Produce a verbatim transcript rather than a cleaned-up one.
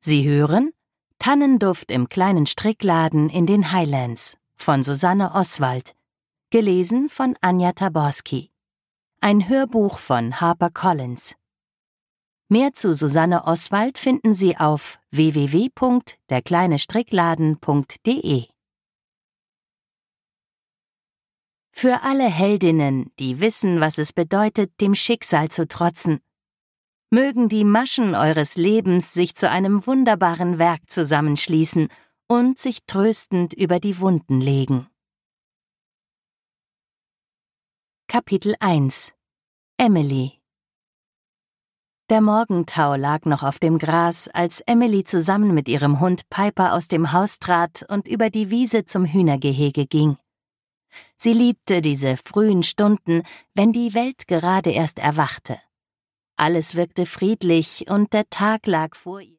Sie hören Tannenduft im kleinen Strickladen in den Highlands von Susanne Oswald, gelesen von Anja Taborski. Ein Hörbuch von HarperCollins. Mehr zu Susanne Oswald finden Sie auf w w w punkt der kleine strickladen punkt d e. Für alle Heldinnen, die wissen, was es bedeutet, dem Schicksal zu trotzen. Mögen die Maschen eures Lebens sich zu einem wunderbaren Werk zusammenschließen und sich tröstend über die Wunden legen. Kapitel eins. Emily. Der Morgentau lag noch auf dem Gras, als Emily zusammen mit ihrem Hund Piper aus dem Haus trat und über die Wiese zum Hühnergehege ging. Sie liebte diese frühen Stunden, wenn die Welt gerade erst erwachte. Alles wirkte friedlich und der Tag lag vor ihr.